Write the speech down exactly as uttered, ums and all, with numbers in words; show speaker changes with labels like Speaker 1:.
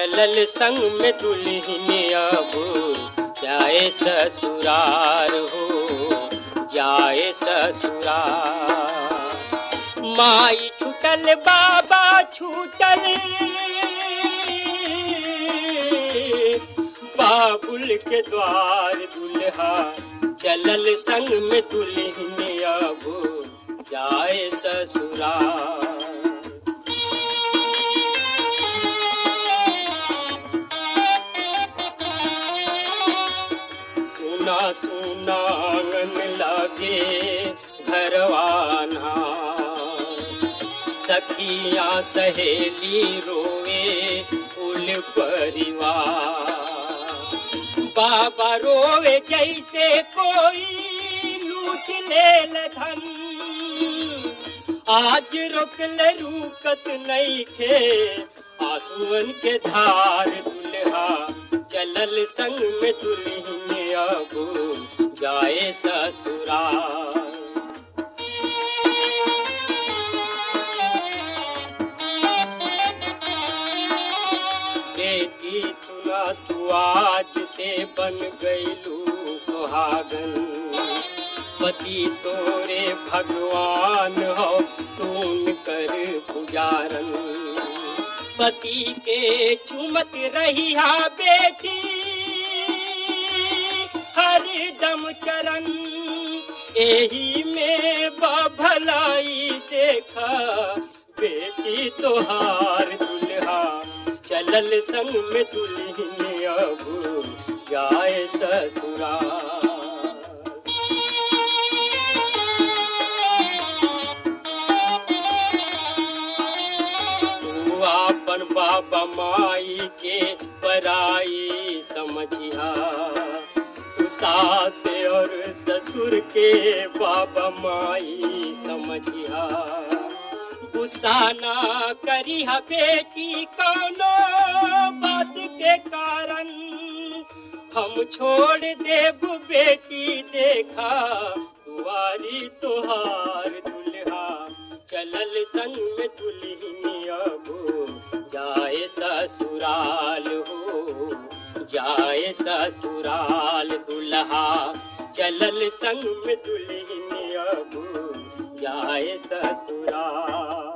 Speaker 1: चलल संग में दुल्हन अब जाए ससुरार हो, जाए ससुरार। माई छूटल बाबा छूटल, बाबुल के द्वार दुल्हा चलल संग में दुल्हन अब जाए ससुरार। सुना सुना आंगन लागे घरवाना, सखियां सहेली रोवे कुल परिवार। बाबा रोवे जैसे कोई लूट लेल धन, आज रोकल रुकत नहीं खे आंसुअन के धार। दुल्हा चलल संग में दुल्हन अब जाए ससुराल। बेटी सुना तू आज से बन गईलू सुहागन, पति तोरे भगवान हो तून कर पुजारन। पति के चुमत रही हा बेटी हरदम चरण, एही में भलाई देखा बेटी तोहार। दुल्हा चलल संग में दुल्हन अब जाए ससुराल। तू आपन बाबा माई के पराई समझिया, तू सास और ससुर के बाबा माई समझिया। गुस्सा ना करी हा बेटी कौनो बात के कारण, हम छोड़ देब बेटी देखा दुआरी तोहार। दुल्हा चलल संग में दुल्हन अब जाए ससुराल हो, जाए ससुराल। दुल्हा चलल संग में दुल्हन अब जाए ससुराल।